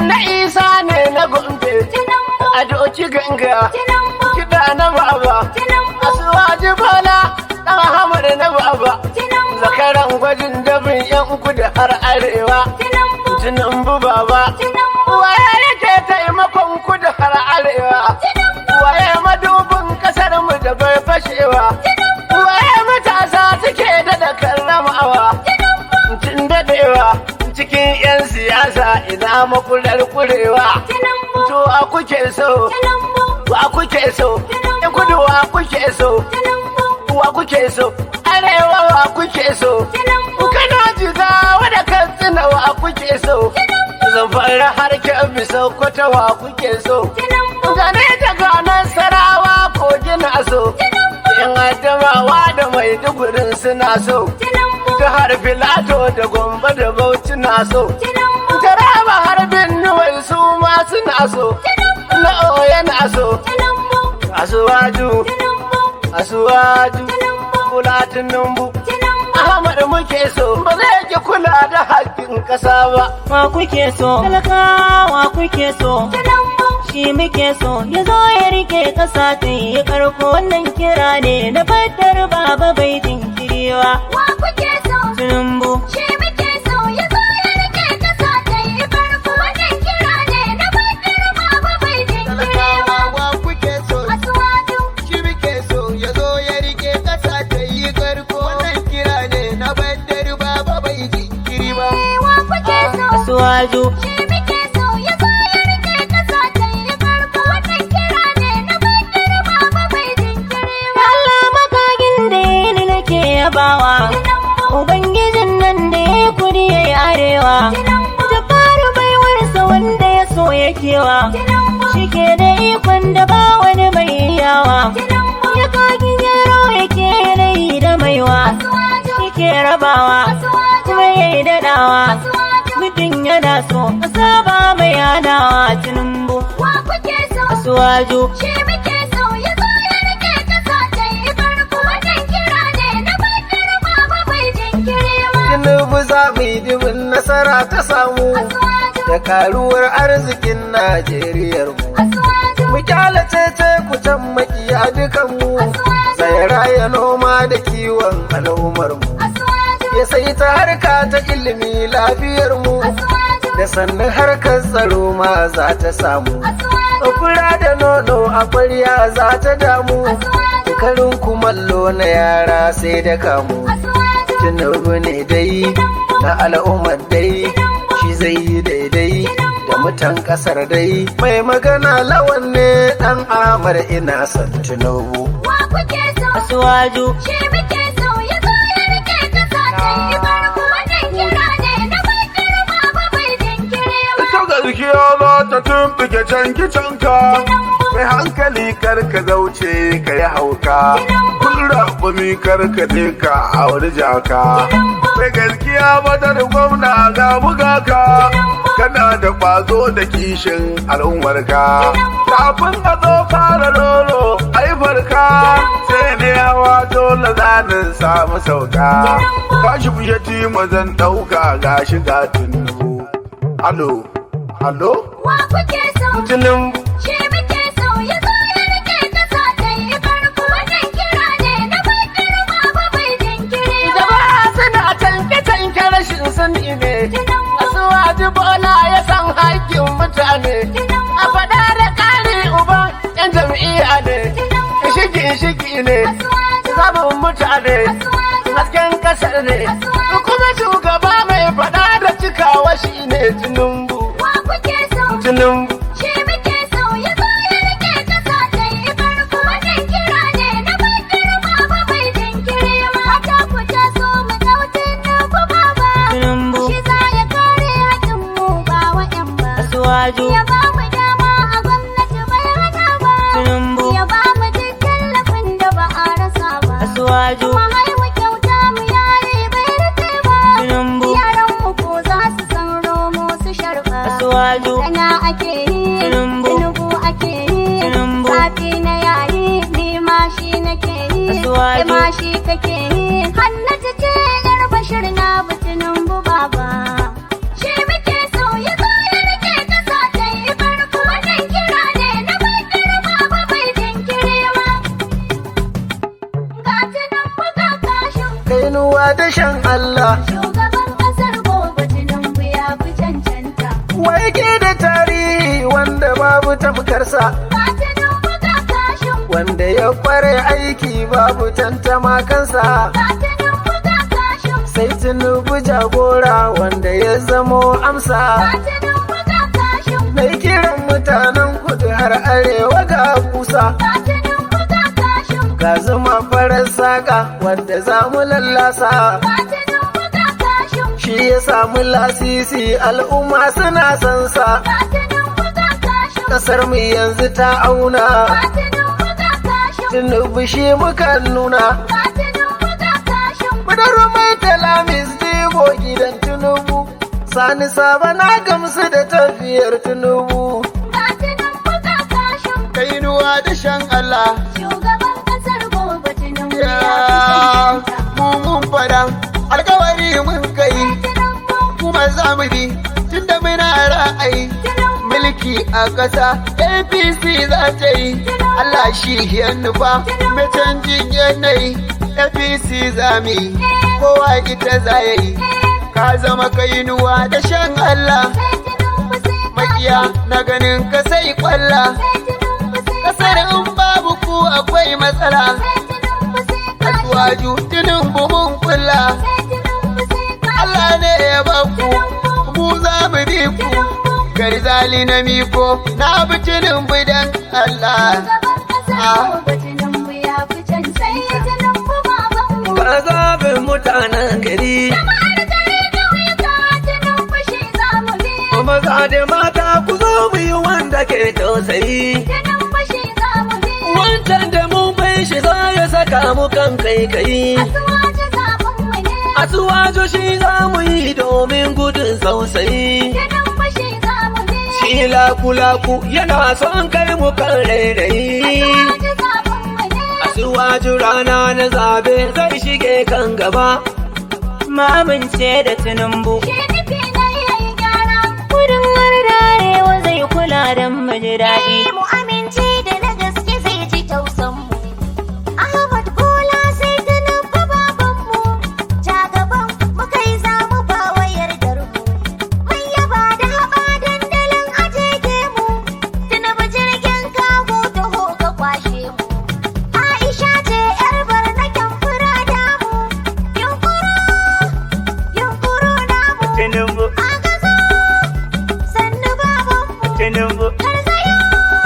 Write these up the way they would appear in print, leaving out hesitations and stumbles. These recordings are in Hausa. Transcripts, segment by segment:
na Isa ne na Gombe, a doki ganga, kiɗa na baba, Asuwaji Bola, ɗan Hamar na baba, zakaran gwajin dabin yan kudu har arewa, Tinubu baba, waye yake taimakon kudu har arewa, waye madubin kasar mu da bai fashewa, waye matasa suke da karramawa, tun dadewa cikin 'yan siyasa ina makular kurewa, to a kuke so, wa kuke so, in kudu wa kuke so, wa kuke so, arewa wa kuke so, kana jiga wadda katsina wa kuke so, zamfara har kebbi sokoto wa kuke so, gane ta ganan sarawa ko gina so, yan adamawa da maidugurin suna so, ta har filato da gombe da bauchi na so, ta raba harbin nuwai su ma suna so, na oya na so, Asuwaju, Asuwaju, kula Tinubu, Ahmad muke so, ba zai ki kula da haƙƙin ƙasa ba. Wa kuke so, talakawa kuke so, shi muke so, ya zo ya rike ƙasa ta yi ƙarko, wannan kira ne na fatar baba bai jinkirewa. Wa kuke so, Tinubu, shi muke so, ya zo ya rike ƙasa ta yi ƙarko, wannan kira ne na fatar baba bai jinkirewa. Wa kuke so, Asuwaju, shi muke so, ya zo ya rike ƙasa ta yi karko. Wannan kira ne na bandar baba bai jinkiri ba. wa kuke so, Asuwaju, shi muke so, ya zo ya rike ƙasa ta yi ƙarko, wannan kira ne na fatar baba bai jinkirewa. Allah makagin da ya ni nake yabawa, Ubangijin nan da ya kudi ya yi arewa, ta faru baiwarsa wanda ya so ya kewa, shi ke da ikon da ba wani mai yawa, ya kagi yaro yake yanayi da maiwa, shi ke rabawa, kuma ya yi daɗawa, mutum yana so, ƙasa ba mai hanawa Tinubu, Wa kuke so, Asuwaju, shi muke so, ya zo ya rike ƙasa ta yi ƙarko, wannan kira ne na fatar baba bai jinkirewa. Tinubu za mu yi dubin nasara ta samu Asuwaju, da karuwar arzikin Najeriyar mu. Asuwaju, Mu kyala cece ku can makiya dukan mu. Sai raya noma da kiwon al'ummar mu. Asuwaju, Ya sai ta harka ta ilimi lafiyar mu. Asuwaju, Da sannan harkar tsaro ma za ta samu. Asuwaju, Fura da nono a kwarya za ta damu. Asuwaju, Karin kumallo na yara sai da kamu. Asuwaju, Tinubu ne dai na al'ummar dai shi zai yi daidai da mutan kasar dai mai magana lawan ne dan Amar ina son Tinubu. wa kuke so, Asuwaju, shi muke so, ya zo ya rike ƙasa ta yi ƙarko, wannan kira ne na fatar baba bai jinkirewa. Ita gaskiya za ta tumɓuke canki canka, mai hankali karka zauce ka yi hauka, kun raɓumi karka je ka auri jaka. Mai gaskiya matar gwamna ga bugaka, kana da ƙwazo da kishin al'ummarka. Kafin a zo fara lolo aifarka, sai ne hawa dole zanen samu sauka. Kashi fushati mazan ɗauka ga shiga Tinubu. Alo, alo? Wa kuke so, Tinubu shi muke so, ya zo ya rike ƙasa ta yi ƙarko, wannan kira ne na fatar baba bai jinkirewa. Jama'a suna tanke-tanke rashin sani ne, Asuwaji Bola ya san haƙƙin mutane, a faɗa da ƙari uban 'yan jam'iyya ne, shigi ne, zaɓin mutane, hasken ƙasar ne, kuma shugaba mai faɗa da cikawa shi ne Tinubu. Wa kuke so, Tinubu. shi muke so, ya zo ya rike ƙasa ta yi ƙarko, wannan kira ne na fatar baba bai jinkirewa. Mata ku taso mu ɗau Tinubu baba, Tinubu, shi za ya kare haƙƙin mu ba wa 'yan ba. Asuwaju, Ya ba mu dama a gwamnati bai hana ba, Tinubu, ya ba mu duk tallafin da ba a rasa ba. Asuwaju, Kuma haihu kyauta mu yare bai rike da shan Allah. Shugaban ƙasar gobe Tinubu ya fi cancanta. Wai ke da tarihi wanda babu tamkarsa, Ga Tinubu ga kashin. wanda ya kware aiki babu tantama kansa. Ga Tinubu ga kashin. Sai Tinubu jagora wanda ya zamo amsa. Ga Tinubu ga kashin. Mai kiran mutanen kudu har arewa ga kusa. Ga Tinubu ga kashin. Ga zuma farar saka wanda za mu lallasa. Ga Tinubu ga kashin. Shi ya samu lasisi al'umma suna sansa. Ga Tinubu ga kashin. Kasar mu yanzu ta auna. Ga Tinubu ga kashin. Tinubu shi muka nuna. Ga Tinubu ga kashin. Madar mai talamis jigo gidan Tinubu. Sani Saba na gamsu da tafiyar Tinubu. Ga Tinubu ga kashin. Kainuwa da shan Allah. Shugaban ƙasar gobe Tinubu ya Ya fi cancanta. mu mun fada alkawari mun kai Tinubu, kuma za mu bi tunda muna ra'ayi. Tinubu, Mulki a ƙasa APC za ta yi. Allah shi ya nufa mai canjin yanayi. APC za mu yi kowa ita za ya yi. Ka zama kainuwa da shan Allah. sai Tinubu sai Makiya na ganin ka sai kwalla. sai Tinubu sai Kasar in babu ku akwai matsala. sai Tinubu sai Asuwaju Tinubu mun kulla. sai Tinubu sai Allah ne ya baku, mu za mu bi ku. Garzali na miko, na bi Tinubu dan Allah. Shugaban ƙasar gobe Tinubu ya fi cancanta. Tinubu babanmu. Ga zaɓin mutanen gari, Jama'ar gari ƙauyuka Tinubu shi za mu bi. maza da mata ku zo mu yi wanda ke tausayi. Tinubu shi za mu bi. Wancan da mun bai shi za ya saka mu kan kai. Asuwaje zaɓenmu ne. Asuwaju shi za mu yi domin gudun sausayi. Tinubu shi za mu bi. Shi laku-laku yana son kai mu kan rairayi. Asuwaje zaɓenmu ne. Asuwaju rana na zabe zai shige kan gaba. Mamince da Tinubu. Shi nufi na yayi gyara. Kudin arewa zai kula don mu ji daɗi. Mu amince da na gaske zai ji tausanmu. Ahmad Bola sai Tinubu babanmu. Jagaban mu kai za mu ba wayar darmu. Mun yaba da haɓa dandalin ajege mu. Tinubu jirgin kago taho ka kwashe mu. Aisha ce yar barna kyamfura damu. Yunkuru namu. Tinubu, Agazo sannu babanmu. Tinubu, Garzayo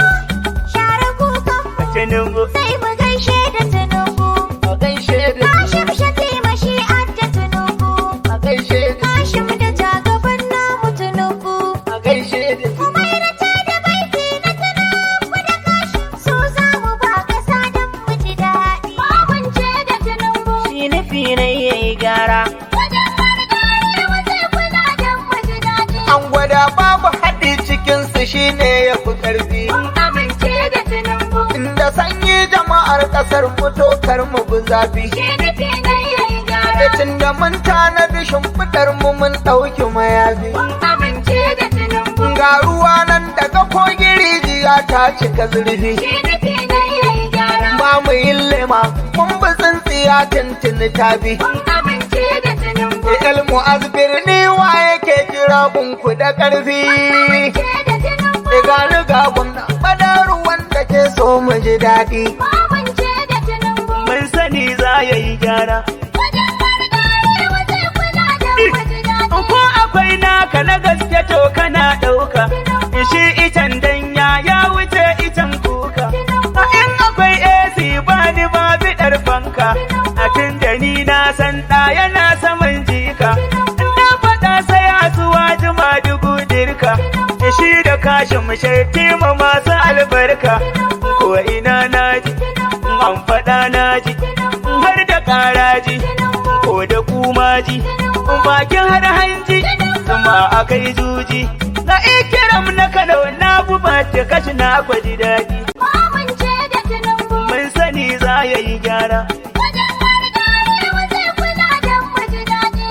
share kukanmu. Tinubu. Sai mu gaishe da Tinubu. A gaishe da Kashim Shatima shi adda Tinubu. a gaishe da Kashim da jagaban namu Tinubu. a gaishe da Umairata da baiti na Tinubu da Kashim su za mu ba kasa don mu ji daɗi. Babance da Tinubu. Shi nufi na yayi gyara. Wajen margarewa zai kula don mu ji daɗi. an gwada babu haɗi cikinsu shine ya fi ƙarfi. Mun amince da Tinubu. Inda sanyi jama'ar ƙasar fito kar mu bi zafi. Shi nufi na yayi gyara. Da tun da mun tanadi shimfiɗar mu mun ɗauki mayafi. Mun amince da Tinubu. Ga ruwa nan daga kogin rijiya ta cika zurfi. Shi nufi na yayi gyara. Ba mu yin lema mun bi tsintsiya tuntuni ta bi. Mun amince da Tinubu. Ilmu azbirni wa yake jira bunku da ƙarfi. Amince da Tinubu. Gani ga gwamna badar wanda ke so mu ji daɗi. Amince da Tinubu. Mun sani za ya yi gyara. Wajen margarewa zai kula da mu ji daɗi. Ko akwai naka na gaske to kana ɗauka. Shi itan danya ya wuce itan kuka. In akwai AC ba ni ba biɗar fanka. A tun da ni na san ɗa yana saman jika. Na faɗa sai asuwa jima dugu dirka. Shi da kashin shaitima masu albarka. Ko ina naji, an faɗa naji, har da ƙaraji, ko da kumaji, bakin har hanji, ma a kai juji. Na ikiram na Kano na buba ta kashi na kwaji daɗi. Amince da Tinubu. Mun sani za ya yi gyara. Wajen margarewa zai kula da mu ji daɗi.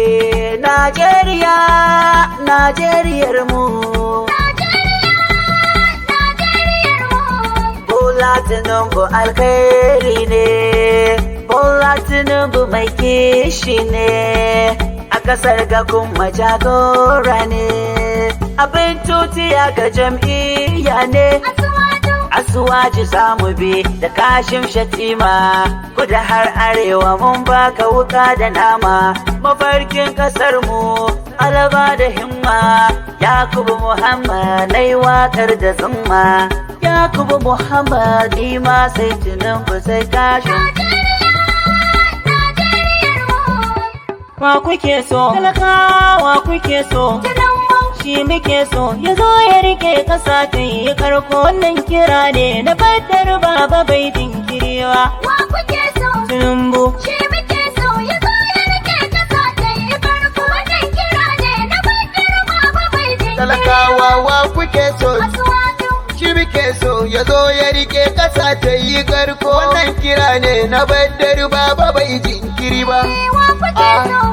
Najeriya, Najeriyar mu. Najeriyar mu. Bola Tinubu alkhairi ne. Bola Tinubu mai kishi ne, a kasar ga kuma jagora ne, abin tutiya ga jam'iyya ne. Asuwaji zamu bi da kashin shatima, kuda har arewa mun baka wuka da nama, mafarkin kasar mu alaba da himma. Yakubu Muhammad nai wakar da zumma, Yakubu Muhammad ni ma sai Tinubu sai kashin. Wa kuke so? Talakawa kuke so? Shi muke so ya zo ya rike kasa ta yi karko, wannan kira ne na faddar baba bai jinkirewa. Wa kuke so? Tinubu. Shi muke so ya zo ya rike kasa ta yi karko, wannan kira ne na faddar baba bai jinkirewa. Talakawa wa kuke so? Asuwaju. Shi muke so ya zo ya rike ƙasa ta yi garko, wannan kira ne na baddar baba bai jinkiri ba. Wa kuke so?